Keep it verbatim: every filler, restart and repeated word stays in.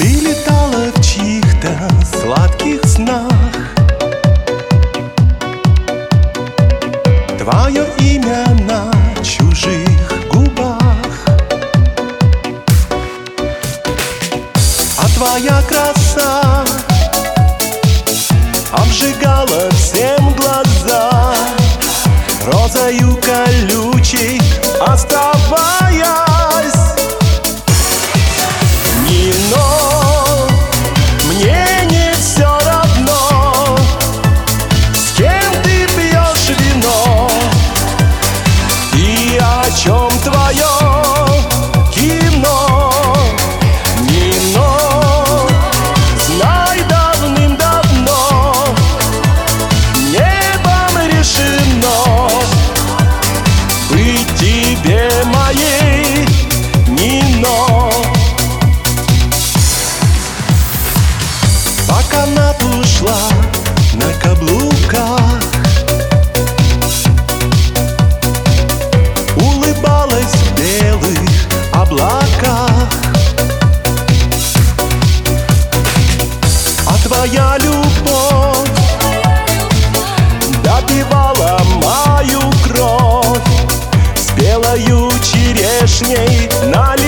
Ты летала в чьих-то сладких снах. Твое имя на чужих губах, а твоя краса обжигала всем глаза, розою колючей оставаясь. Нино, мне не все равно, с кем ты пьешь вино и о чем твое кино. Нино, знай, давным-давно небом решено быть тебе моей, Нино. По канату шла на каблуках, улыбалась в белых облаках, а твоя любовь допивала мою кровь с белою черешней на